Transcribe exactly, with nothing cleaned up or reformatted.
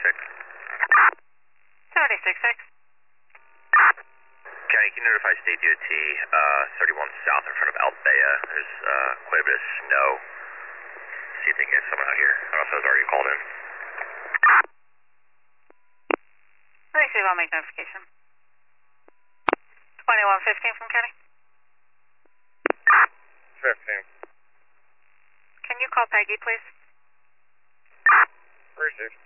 six. seventy-six six. County, can you notify State D O T uh, thirty-one South in front of Albea? There's uh, quite a bit of snow. See if they can get someone out here. I don't know if that was already called in. Let me see if I'll make notification. twenty-one fifteen from County. fifteen. Can you call Peggy, please? Received.